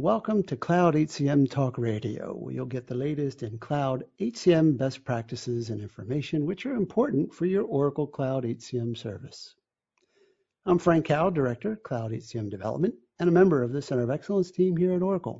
welcome to Cloud HCM Talk Radio, where you'll get the latest in Cloud HCM best practices and information which are important for your Oracle Cloud HCM service. I'm Frank Cow, Director, Cloud HCM Development, and a member of the Center of Excellence team here at Oracle.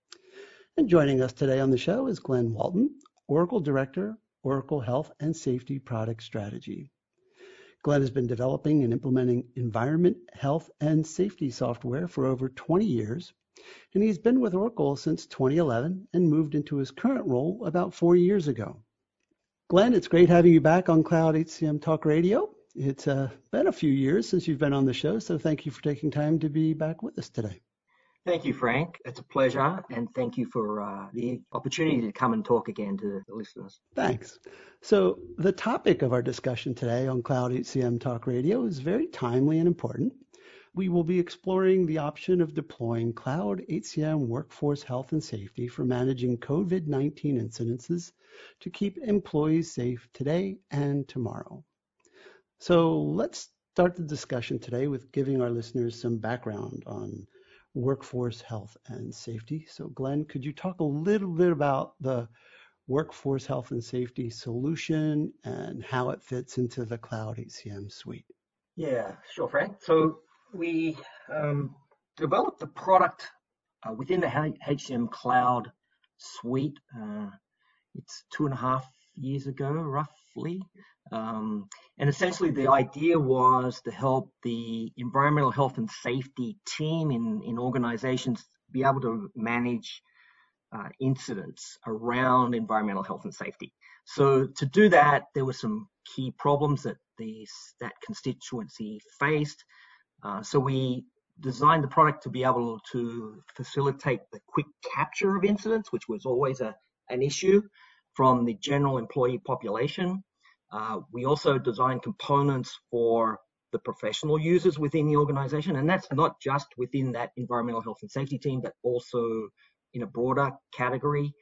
And joining us today on the show is Glenn Walton, Oracle Director, Oracle Health and Safety Product Strategy. Glenn has been developing and implementing environment, health, and safety software for over 20 years, and he's been with Oracle since 2011 and moved into his current role about 4 years ago. Glenn, it's great having you back on Cloud HCM Talk Radio. It's been a few years since you've been on the show, so thank you for taking time to be back with us today. Thank you, Frank. It's a pleasure, and thank you for the opportunity to come and talk again to the listeners. Thanks. So the topic of our discussion today on Cloud HCM Talk Radio is very timely and important. We will be exploring the option of deploying Cloud HCM Workforce Health and Safety for managing COVID-19 incidences to keep employees safe today and tomorrow. So let's start the discussion today with giving our listeners some background on workforce health and safety. So Glenn, could you talk a little bit about the workforce health and safety solution and how it fits into the Cloud HCM suite? Yeah, sure, Frank. So we developed the product within the HCM Cloud suite. It's 2.5 years ago, roughly. And essentially the idea was to help the environmental health and safety team in organizations be able to manage incidents around environmental health and safety. So to do that, there were some key problems that that constituency faced. So we designed the product to be able to facilitate the quick capture of incidents, which was always an issue from the general employee population. We also designed components for the professional users within the organization, and that's not just within that environmental health and safety team, but also in a broader category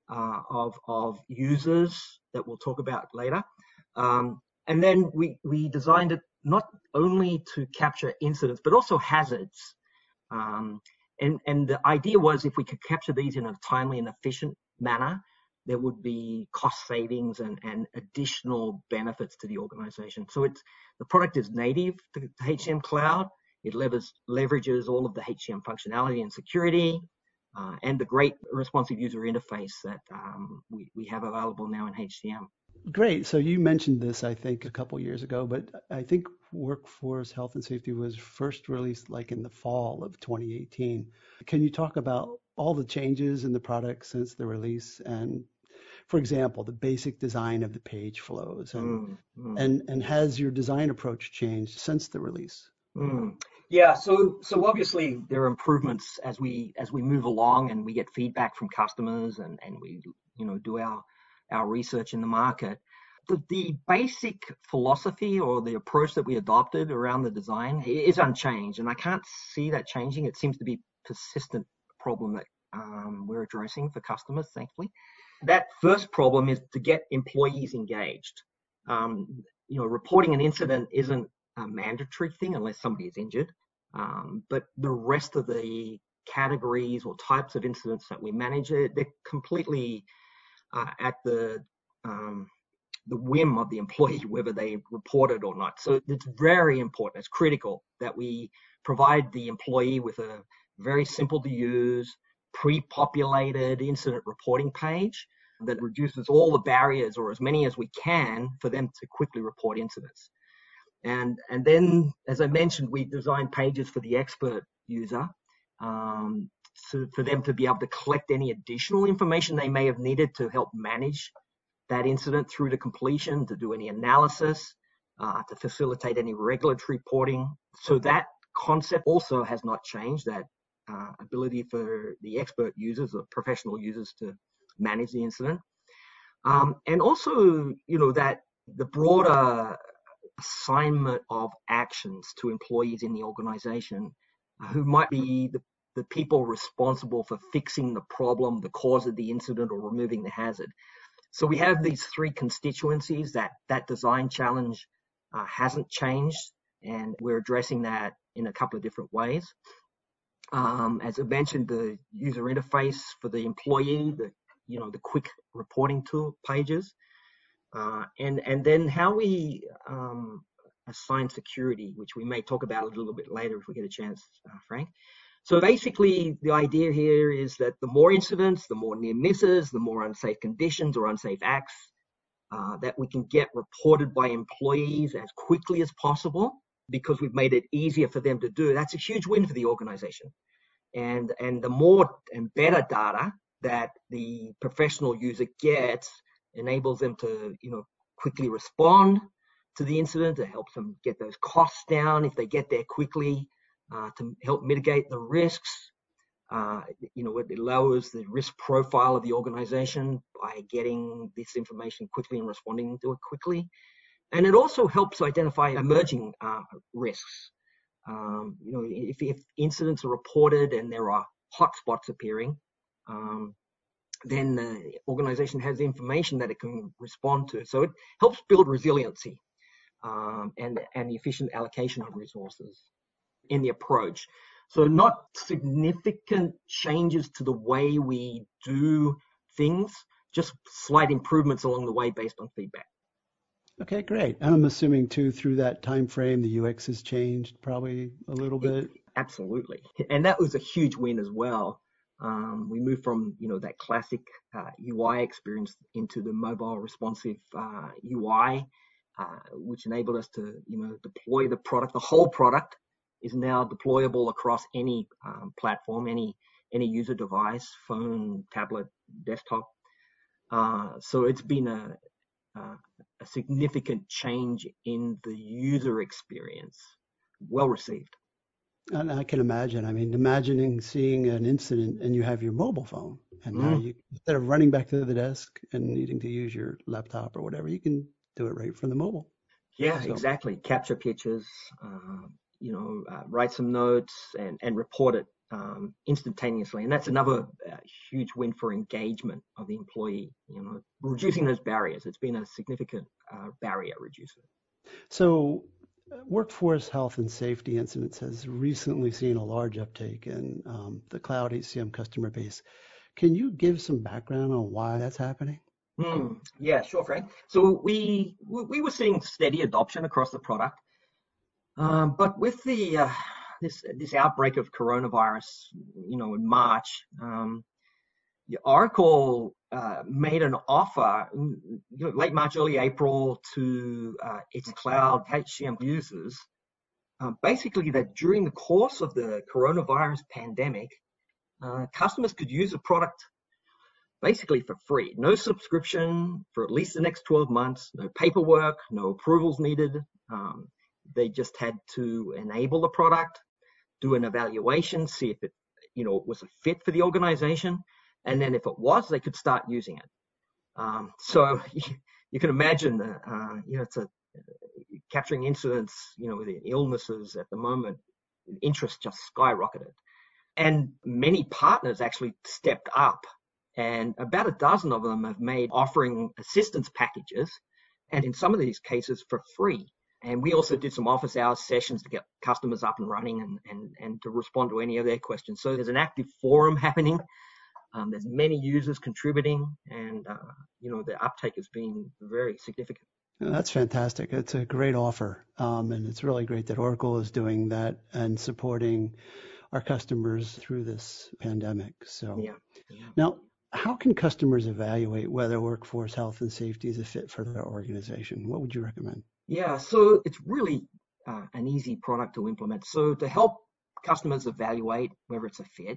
of users that we'll talk about later. And then we designed it not only to capture incidents, but also hazards. And the idea was if we could capture these in a timely and efficient manner, there would be cost savings and additional benefits to the organization. So the product is native to HCM Cloud. It leverages all of the HCM functionality and security and the great responsive user interface that we have available now in HCM. Great. So you mentioned this, I think, a couple years ago, but I think Workforce Health and Safety was first released like in the fall of 2018. Can you talk about all the changes in the product since the release and, for example, the basic design of the page flows and has your design approach changed since the release? Yeah, so obviously there are improvements as we move along and we get feedback from customers and we do our research in the market. The basic philosophy or the approach that we adopted around the design is unchanged, and I can't see that changing. It seems to be a persistent problem that we're addressing for customers, thankfully. That first problem is to get employees engaged. Reporting an incident isn't a mandatory thing unless somebody is injured, but the rest of the categories or types of incidents that we manage, they're completely at the whim of the employee, whether they report it or not. So it's very important, it's critical that we provide the employee with a very simple to use, pre-populated incident reporting page that reduces all the barriers or as many as we can for them to quickly report incidents. And then, as I mentioned, we designed pages for the expert user for them to be able to collect any additional information they may have needed to help manage that incident through to completion, to do any analysis, to facilitate any regulatory reporting. So that concept also has not changed, that ability for the expert users or professional users to manage the incident. And also, that the broader assignment of actions to employees in the organization who might be the people responsible for fixing the problem, the cause of the incident, or removing the hazard. So we have these three constituencies. That design challenge hasn't changed, and we're addressing that in a couple of different ways. As I mentioned, the user interface for the employee, the quick reporting tool pages, and then how we assign security, which we may talk about a little bit later if we get a chance, Frank. So basically, the idea here is that the more incidents, the more near misses, the more unsafe conditions or unsafe acts that we can get reported by employees as quickly as possible, because we've made it easier for them to do. That's a huge win for the organization. And the more and better data that the professional user gets enables them to, quickly respond to the incident. It helps them get those costs down if they get there quickly, to help mitigate the risks. It lowers the risk profile of the organization by getting this information quickly and responding to it quickly. And it also helps identify emerging risks. If incidents are reported and there are hotspots appearing, then the organization has information that it can respond to. So it helps build resiliency and the efficient allocation of resources in the approach. So not significant changes to the way we do things, just slight improvements along the way based on feedback. Okay, great. And I'm assuming too, through that time frame, the UX has changed probably a little bit. Absolutely. And that was a huge win as well. We moved from, that classic UI experience into the mobile responsive UI, which enabled us to, deploy the product. The whole product is now deployable across any platform, any user device, phone, tablet, desktop. So it's been a significant change in the user experience. Well received. And I can imagine. I mean, imagining seeing an incident and you have your mobile phone, and now you, instead of running back to the desk and needing to use your laptop or whatever, you can do it right from the mobile. Yeah, So, exactly. Capture pictures, write some notes and report it instantaneously. And that's another huge win for engagement of the employee, reducing those barriers. It's been a significant barrier reducer. so workforce health and safety incidents has recently seen a large uptake in the cloud HCM customer base. Can you give some background on why that's happening? Yeah, sure, Frank. So we were seeing steady adoption across the product, but with the this outbreak of coronavirus, in March, Oracle made an offer, late March, early April, to its cloud HCM users, basically that during the course of the coronavirus pandemic, customers could use the product basically for free. No subscription for at least the next 12 months, no paperwork, no approvals needed. They just had to enable the product, do an evaluation, see if it, was a fit for the organization. And then if it was, they could start using it. So you can imagine, it's capturing incidents, with the illnesses at the moment, interest just skyrocketed. And many partners actually stepped up, and about a dozen of them have made offering assistance packages, and in some of these cases for free. And we also did some office hours sessions to get customers up and running and to respond to any of their questions. So there's an active forum happening. There's many users contributing, and the uptake has been very significant. That's fantastic. It's a great offer, and it's really great that Oracle is doing that and supporting our customers through this pandemic. So Yeah. now, how can customers evaluate whether workforce health and safety is a fit for their organization? What would you recommend? Yeah, so it's really an easy product to implement. So to help customers evaluate whether it's a fit,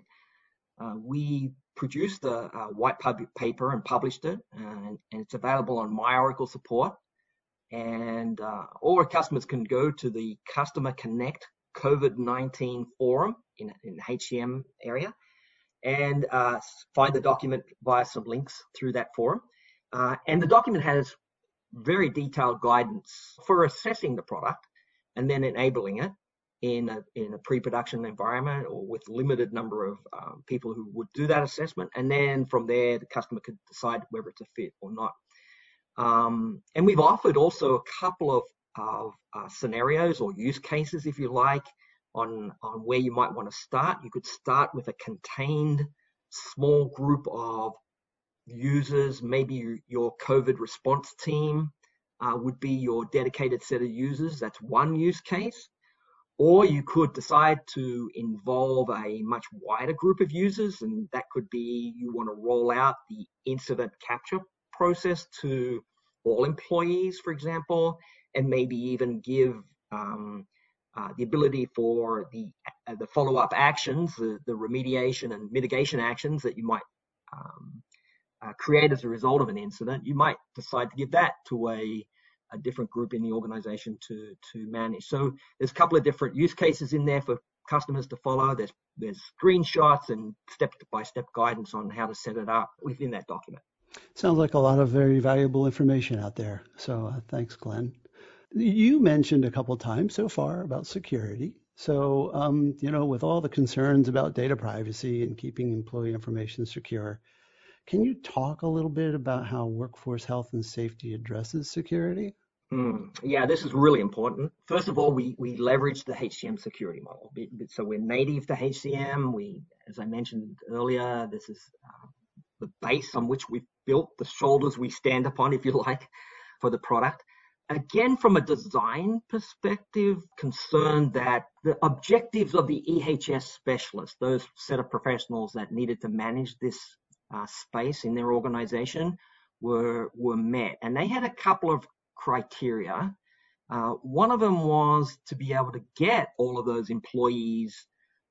we produced a white paper and published it, and it's available on My Oracle Support. And all our customers can go to the Customer Connect COVID-19 forum in the HCM area and find the document via some links through that forum. And the document has very detailed guidance for assessing the product and then enabling it in a pre-production environment or with limited number of people who would do that assessment. And then from there, the customer could decide whether it's a fit or not. And we've offered also a couple of scenarios or use cases, if you like, on where you might want to start. You could start with a contained small group of users. Maybe your COVID response team would be your dedicated set of users. That's one use case. Or you could decide to involve a much wider group of users, and that could be you want to roll out the incident capture process to all employees, for example, and maybe even give the ability for the follow-up actions, the remediation and mitigation actions that you might create as a result of an incident. You might decide to give that to a different group in the organization to manage. So there's a couple of different use cases in there for customers to follow. There's screenshots and step-by-step guidance on how to set it up within that document. Sounds like a lot of very valuable information out there. So thanks, Glenn. You mentioned a couple times so far about security. So, with all the concerns about data privacy and keeping employee information secure, can you talk a little bit about how workforce health and safety addresses security? Yeah, this is really important. First of all, we leverage the HCM security model. So we're native to HCM. As I mentioned earlier, this is the base on which we've built, the shoulders we stand upon, if you like, for the product. Again, from a design perspective, concerned that the objectives of the EHS specialists, those set of professionals that needed to manage this space in their organization, were met. And they had a couple of criteria. One of them was to be able to get all of those employees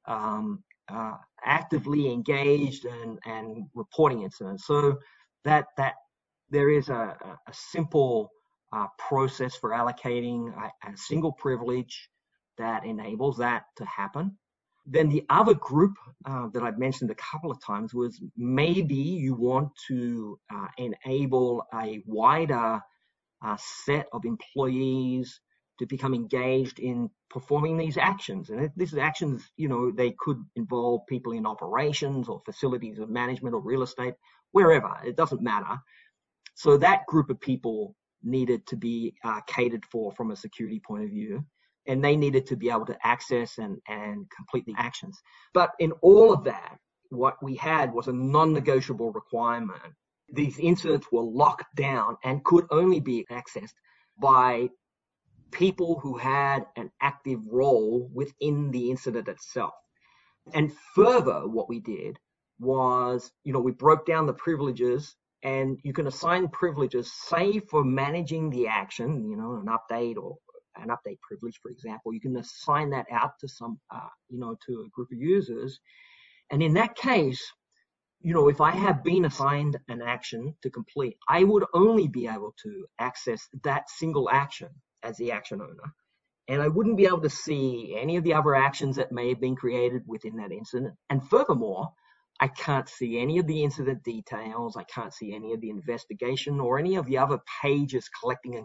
actively engaged and reporting incidents. So that there is a simple process for allocating a single privilege that enables that to happen. Then the other group that I've mentioned a couple of times was maybe you want to enable a wider set of employees to become engaged in performing these actions. And these actions, they could involve people in operations or facilities of management or real estate, wherever. It doesn't matter. So that group of people needed to be catered for from a security point of view, and they needed to be able to access and complete the actions. But in all of that, what we had was a non-negotiable requirement. These incidents were locked down and could only be accessed by people who had an active role within the incident itself. And further, what we did was, we broke down the privileges, and you can assign privileges, say for managing the action, an update or an update privilege, for example. You can assign that out to some, to a group of users. And in that case, if I have been assigned an action to complete, I would only be able to access that single action as the action owner. And I wouldn't be able to see any of the other actions that may have been created within that incident. And furthermore, I can't see any of the incident details. I can't see any of the investigation or any of the other pages collecting,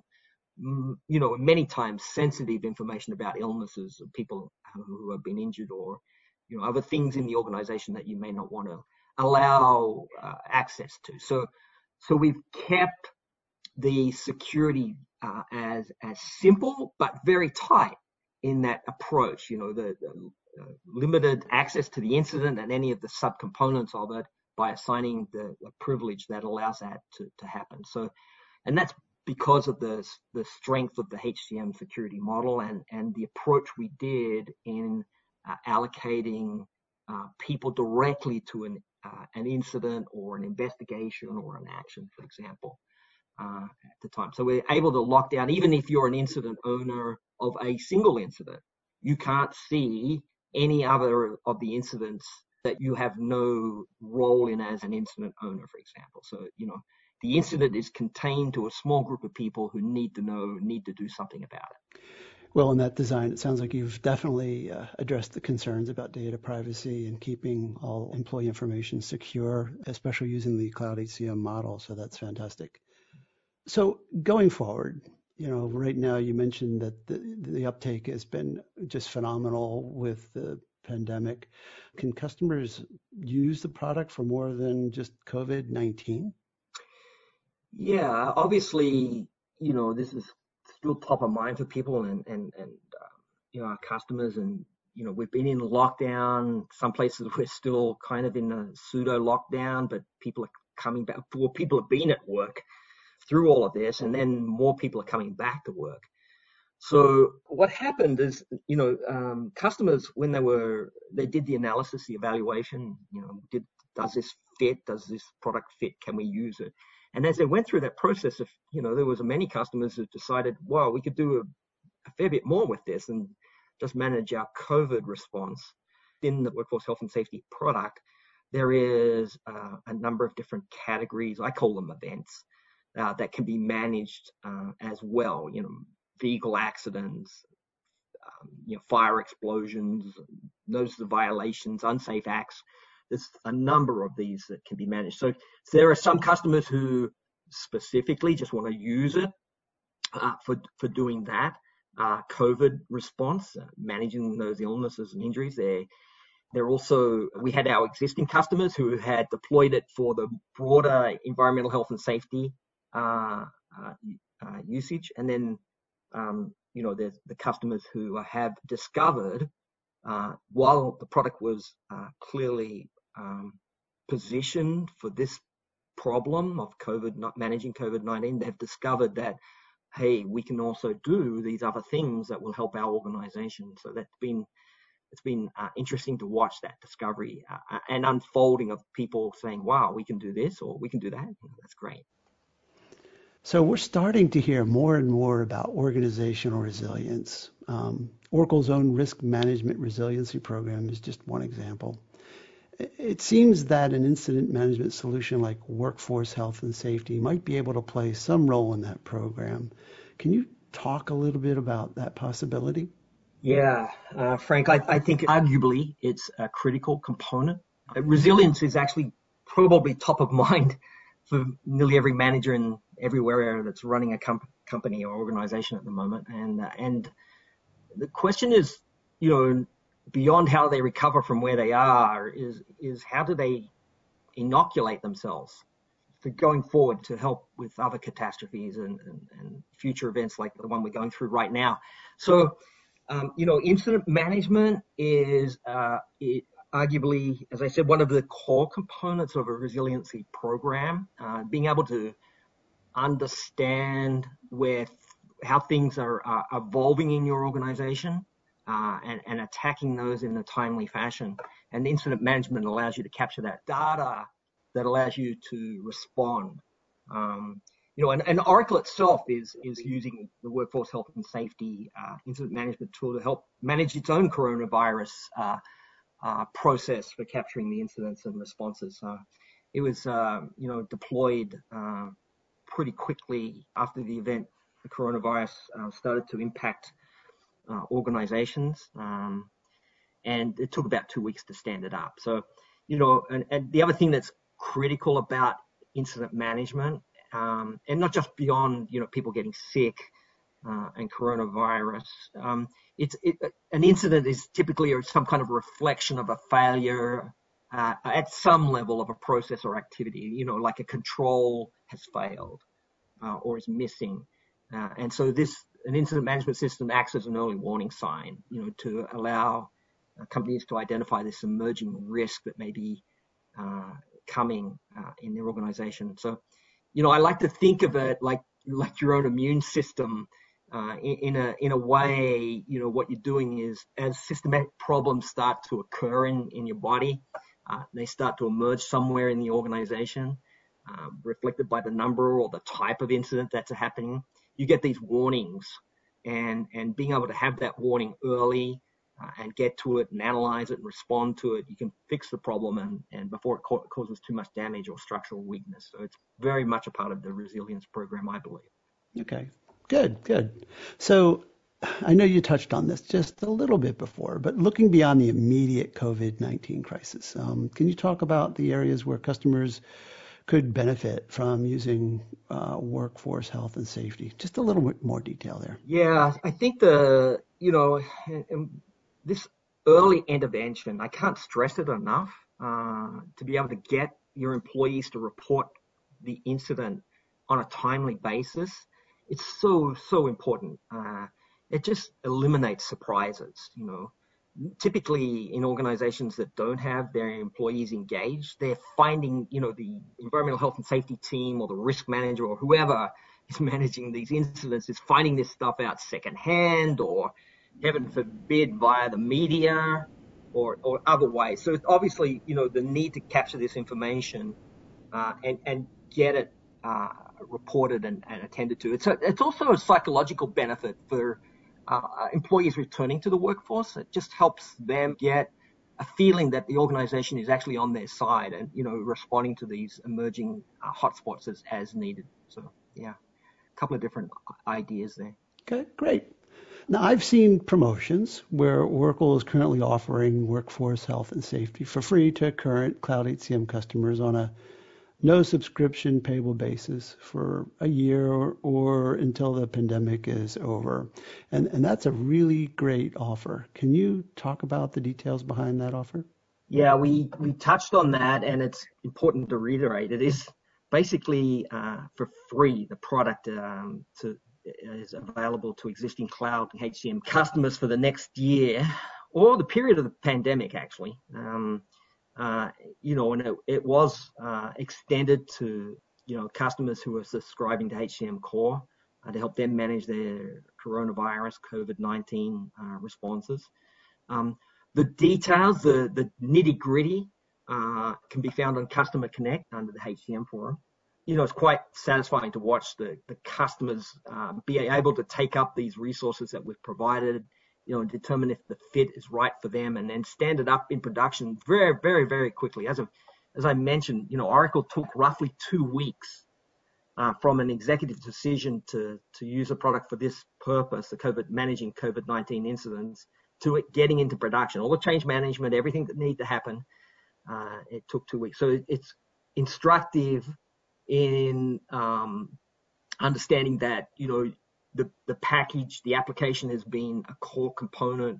many times sensitive information about illnesses of people who have been injured or, other things in the organization that you may not want to allow access to. So we've kept the security as simple but very tight in that approach. The limited access to the incident and any of the subcomponents of it by assigning the privilege that allows that to happen. So, and that's because of the strength of the HCM security model and the approach we did in allocating people directly to an incident or an investigation or an action, for example, at the time. So we're able to lock down, even if you're an incident owner of a single incident, you can't see any other of the incidents that you have no role in as an incident owner, for example. So, the incident is contained to a small group of people who need to do something about it. Well, in that design, it sounds like you've definitely addressed the concerns about data privacy and keeping all employee information secure, especially using the Cloud HCM model. So that's fantastic. So going forward, right now you mentioned that the uptake has been just phenomenal with the pandemic. Can customers use the product for more than just COVID-19? Yeah, obviously, this is still top of mind for people and our customers, and we've been in lockdown. Some places we're still kind of in a pseudo lockdown, but people are coming back. Well, people have been at work through all of this, and then more people are coming back to work. So what happened is, customers, when they did the analysis, the evaluation, does this fit? Does this product fit? Can we use it? And as they went through that process of, there was many customers who decided, wow, we could do a fair bit more with this and just manage our COVID response. In the Workforce Health and Safety product, there is a number of different categories. I call them events that can be managed as well. Vehicle accidents, fire explosions, notice of violations, unsafe acts. There's a number of these that can be managed. So there are some customers who specifically just want to use it for doing that COVID response, managing those illnesses and injuries. They're also, we had our existing customers who had deployed it for the broader environmental health and safety usage, and then there's the customers who have discovered, while the product was clearly positioned for this problem of managing COVID-19, they've discovered that, hey, we can also do these other things that will help our organization. So it's been interesting to watch that discovery and unfolding of people saying, wow, we can do this or we can do that. That's great. So we're starting to hear more and more about organizational resilience. Oracle's own risk management resiliency program is just one example. It seems that an incident management solution like Workforce Health and Safety might be able to play some role in that program. Can you talk a little bit about that possibility? Yeah, Frank, I think arguably it's a critical component. Resilience is actually probably top of mind for nearly every manager in everywhere that's running a company or organization at the moment. And the question is, beyond how they recover from where they are, is how do they inoculate themselves for going forward to help with other catastrophes and future events like the one we're going through right now. So, incident management is arguably, as I said, one of the core components of a resiliency program. Being able to understand how things are evolving in your organization and attacking those in a timely fashion. And incident management allows you to capture that data that allows you to respond. And Oracle itself is using the Workforce Health and Safety incident management tool to help manage its own coronavirus process for capturing the incidents and responses. It was, deployed pretty quickly after the event. The coronavirus started to impact organizations, and it took about 2 weeks to stand it up. So, and the other thing that's critical about incident management, and not just beyond, people getting sick and coronavirus, an incident is typically some kind of reflection of a failure at some level of a process or activity, like a control has failed or is missing. And so an incident management system acts as an early warning sign, to allow companies to identify this emerging risk that may be coming in their organization. So, I like to think of it like your own immune system. In a way, what you're doing is, as systematic problems start to occur in your body, they start to emerge somewhere in the organization, reflected by the number or the type of incident that's happening. You get these warnings, and being able to have that warning early and get to it and analyze it and respond to it, you can fix the problem and before it causes too much damage or structural weakness. So it's very much a part of the resilience program, I believe. Okay, good. So I know you touched on this just a little bit before, but looking beyond the immediate COVID-19 crisis, can you talk about the areas where customers could benefit from using Workforce Health and Safety? Just a little bit more detail there. Yeah, I think this early intervention, I can't stress it enough, to be able to get your employees to report the incident on a timely basis. It's so important. It just eliminates surprises. typically in organizations that don't have their employees engaged, they're finding, the environmental health and safety team or the risk manager or whoever is managing these incidents is finding this stuff out secondhand or, heaven forbid, via the media or other ways. So it's obviously, the need to capture this information and get it reported and attended to. It's also a psychological benefit for employees returning to the workforce. It just helps them get a feeling that the organization is actually on their side and, responding to these emerging hotspots as needed. So, yeah, a couple of different ideas there. Okay, great. Now, I've seen promotions where Oracle is currently offering workforce health and safety for free to current Cloud HCM customers on a no subscription payable basis for a year or until the pandemic is over. And that's a really great offer. Can you talk about the details behind that offer? Yeah, we touched on that, and it's important to reiterate. It is basically for free. The product is available to existing Cloud HCM customers for the next year or the period of the pandemic, actually. And it was extended to, customers who are subscribing to HCM Core to help them manage their coronavirus COVID-19 responses. The details, the nitty-gritty, can be found on Customer Connect under the HCM forum. It's quite satisfying to watch the customers be able to take up these resources that we've provided, and determine if the fit is right for them, and then stand it up in production very, very, very quickly. As I mentioned, Oracle took roughly 2 weeks from an executive decision to use a product for this purpose, managing COVID-19 incidents, to it getting into production. All the change management, everything that needed to happen, it took 2 weeks. So it's instructive in understanding that, the package, the application has been a core component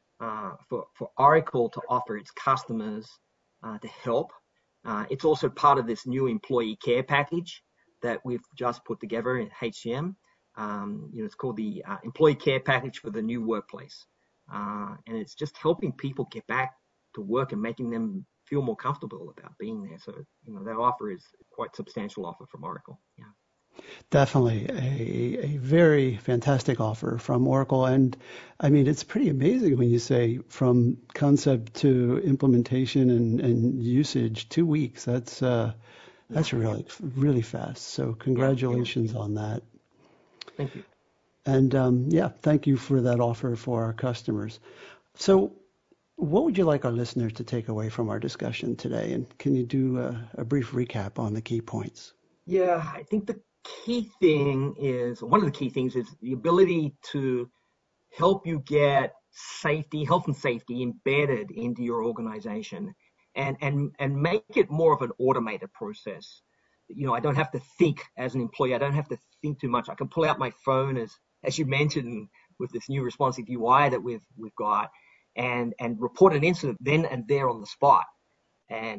for Oracle to offer its customers to help. It's also part of this new employee care package that we've just put together in HCM. It's called the Employee Care Package for the New Workplace. And it's just helping people get back to work and making them feel more comfortable about being there. So, that offer is quite a substantial offer from Oracle. Yeah. Definitely a very fantastic offer from Oracle. And I mean, it's pretty amazing when you say from concept to implementation and usage, 2 weeks. That's really, really fast. So congratulations on that. Thank you. And thank you for that offer for our customers. So what would you like our listeners to take away from our discussion today? And can you do a brief recap on the key points? Yeah, I think one of the key things is the ability to help you get health and safety embedded into your organization and make it more of an automated process. I don't have to think as an employee. I don't have to think too much. I can pull out my phone as you mentioned with this new responsive UI that we've got and report an incident then and there on the spot. And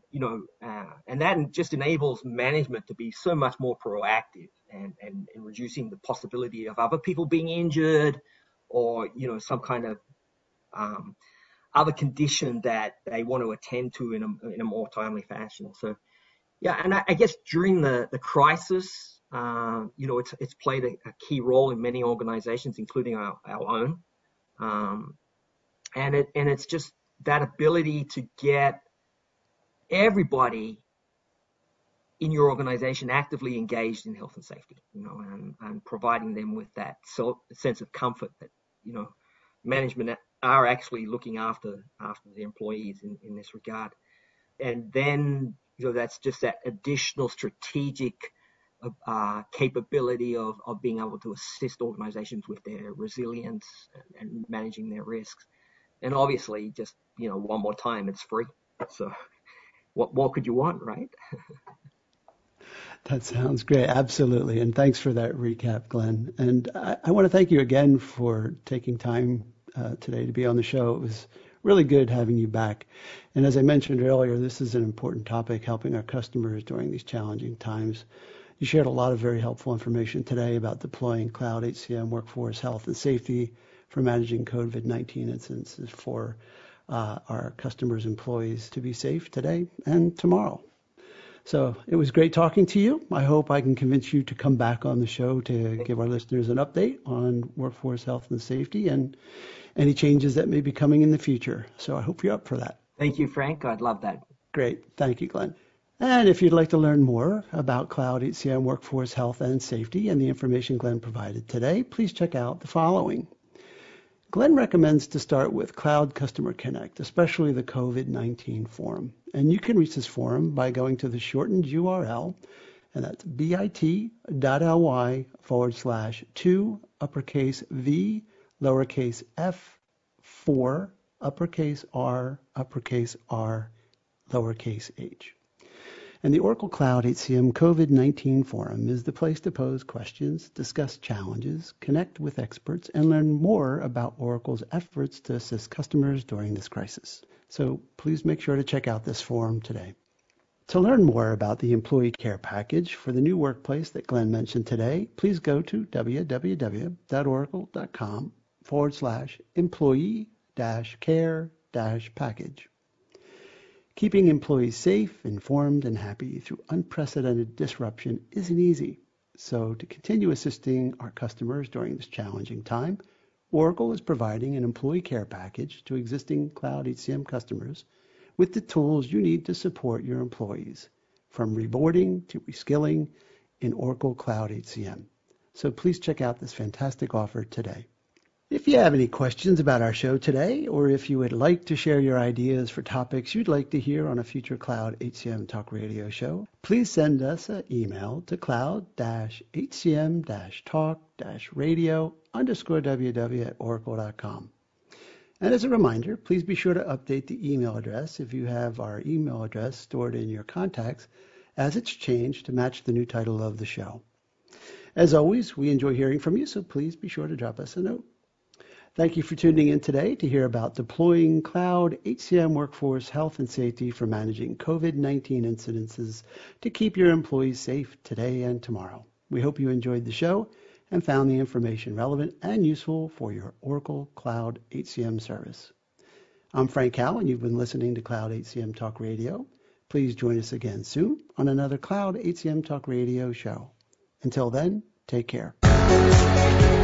that just enables management to be so much more proactive and reducing the possibility of other people being injured or, some kind of other condition that they want to attend to in a more timely fashion. So, yeah, and I guess during the crisis, it's played a key role in many organizations, including our own. And it's just that ability to get everybody in your organization actively engaged in health and safety, and providing them with that sense of comfort that, management are actually looking after the employees in this regard. And then, that's just that additional strategic capability of being able to assist organizations with their resilience and managing their risks. And obviously, just, one more time, it's free. So what more could you want, right? That sounds great. Absolutely. And thanks for that recap, Glenn. And I want to thank you again for taking time today to be on the show. It was really good having you back. And as I mentioned earlier, this is an important topic, helping our customers during these challenging times. You shared a lot of very helpful information today about deploying Cloud HCM workforce health and safety for managing COVID-19 incidences for our customers' employees to be safe today and tomorrow. So it was great talking to you. I hope I can convince you to come back on the show to give our listeners an update on workforce health and safety and any changes that may be coming in the future. So I hope you're up for that. Thank you, Frank. I'd love that. Great. Thank you, Glenn. And if you'd like to learn more about Cloud HCM workforce health and safety and the information Glenn provided today, please check out the following. Glenn recommends to start with Cloud Customer Connect, especially the COVID-19 forum. And you can reach this forum by going to the shortened URL, and that's bit.ly/2 uppercase V lowercase f 4 uppercase R uppercase R lowercase h. And the Oracle Cloud HCM COVID-19 Forum is the place to pose questions, discuss challenges, connect with experts, and learn more about Oracle's efforts to assist customers during this crisis. So please make sure to check out this forum today. To learn more about the Employee Care Package for the new workplace that Glenn mentioned today, please go to www.oracle.com/employee-care-package. Keeping employees safe, informed, and happy through unprecedented disruption isn't easy. So to continue assisting our customers during this challenging time, Oracle is providing an employee care package to existing Cloud HCM customers with the tools you need to support your employees, from reboarding to reskilling in Oracle Cloud HCM. So please check out this fantastic offer today. If you have any questions about our show today, or if you would like to share your ideas for topics you'd like to hear on a future Cloud HCM Talk Radio show, please send us an email to cloud-hcm-talk-radio_ww@oracle.com. And as a reminder, please be sure to update the email address if you have our email address stored in your contacts, as it's changed to match the new title of the show. As always, we enjoy hearing from you, so please be sure to drop us a note. Thank you for tuning in today to hear about deploying Cloud HCM workforce health and safety for managing COVID-19 incidences to keep your employees safe today and tomorrow. We hope you enjoyed the show and found the information relevant and useful for your Oracle Cloud HCM service. I'm Frank Howell, and you've been listening to Cloud HCM Talk Radio. Please join us again soon on another Cloud HCM Talk Radio show. Until then, take care.